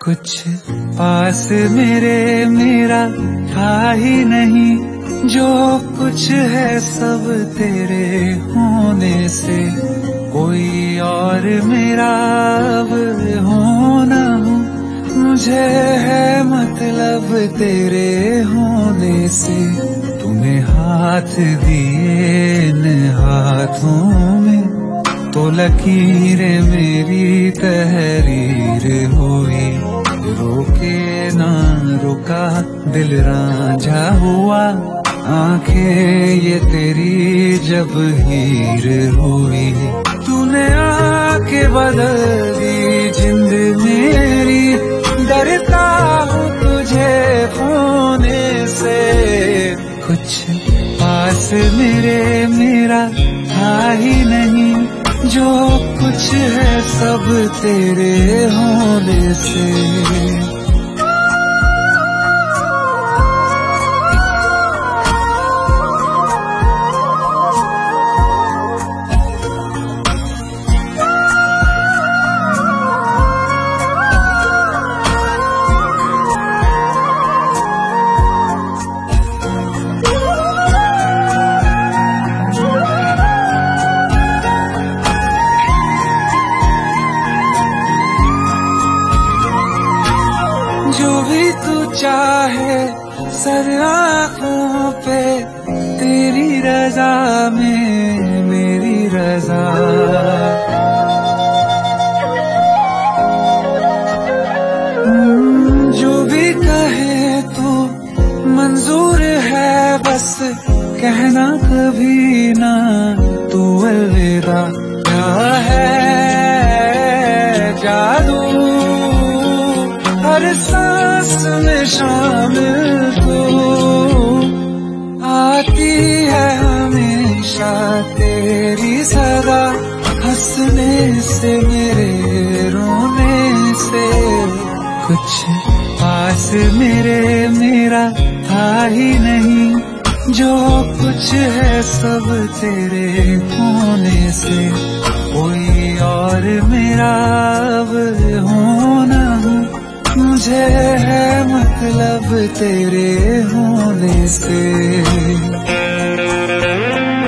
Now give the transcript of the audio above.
कुछ पास मेरे मेरा था ही नहीं, जो कुछ है सब तेरे होने से। कोई और मेरा अब हो न हो, मुझे है मतलब तेरे होने से। तूने हाथ दिए इन हाथों में, तो लकीरें मेरी तहरीर हुई। रोके ना रुका दिल रांझा हुआ, आंखें ये तेरी जब हीर हुई। तूने आके बदल दी जिंद मेरी, डरता हूँ तुझे खोने से। कुछ पास मेरे मेरा था ही नहीं, जो कुछ है सब तेरे होने से। जो भी तू चाहे सर आँखों पे, तेरी रजा में मेरी रजा। जो भी कहे तू मंजूर है, बस कहना कभी ना तू अलविदा। क्या है जादू हर सांस में शामिल, तू आती है हमेशा तेरी सदा। हंसने से मेरे रोने से, कुछ पास मेरे मेरा था ही नहीं, जो कुछ है सब तेरे होने से। कोई और मेरा अब हो न हो, मुझे है मतलब तेरे होने से।